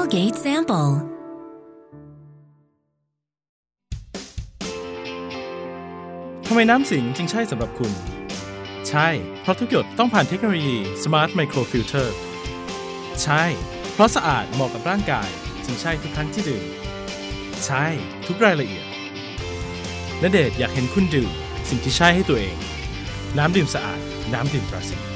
Tailgate Sample ทำไมน้ำสิงจึงใช่สำหรับคุณใช่เพราะทุกหยดต้องผ่านเทคโนโลยี Smart Micro Filter ใช่เพราะสะอาดเหมาะกับร่างกายจึงใช่ทุกครั้งที่ดื่มใช่ทุกรายละเอียดณเดชน์อยากเห็นคุณดื่มสิ่งที่ใช่ให้ตัวเองน้ำดื่มสะอาดน้ำดื่มตราสิงห์